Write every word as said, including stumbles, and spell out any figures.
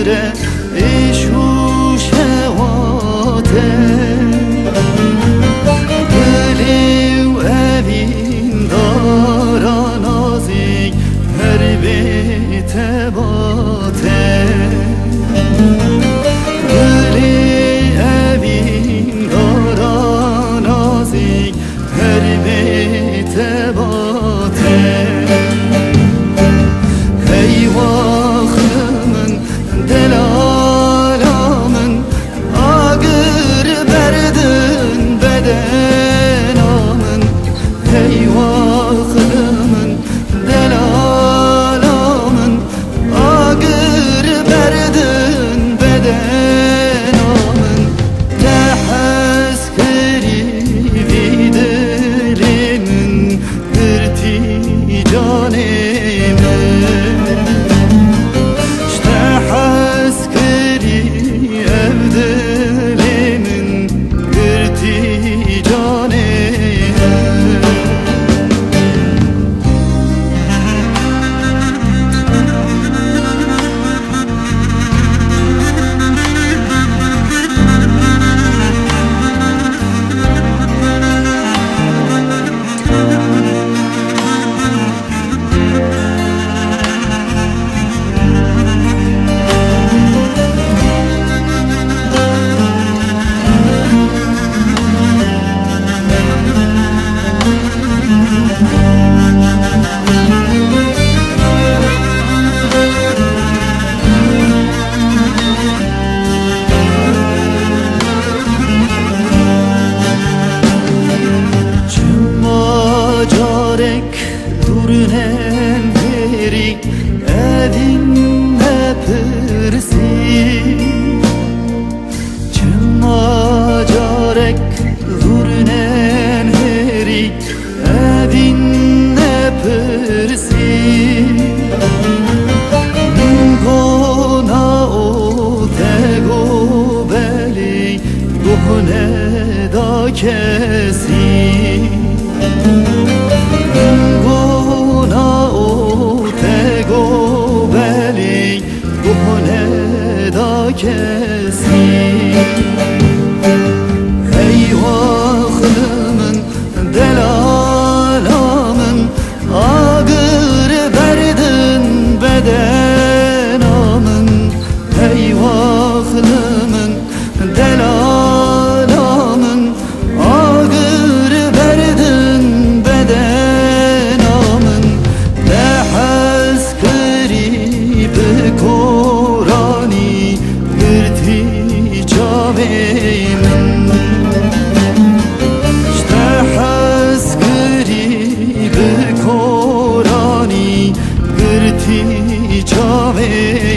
آگره ایشوش واته دلی و اوین دارا نازی هر بیت باته دلی اوین دارا نازی هر بیت باته ای واخمن دلالامن آگر بردن بدنامن ای واخمن دلالامن آگر بردن بدنامن تحس کری ویدلمن برتی جانمن durnen heri evin pırsi çıma carek durnen heri evin pırsi gona o tego beli gohne da kesi kesi ey vaxlımın delalamın ağır berdin bedenamın ey vaxlımın delalamın ağır berdin bedenamın dehaz kırib korani جاویمن اشتحس قریب کورانی گرتی جاویمن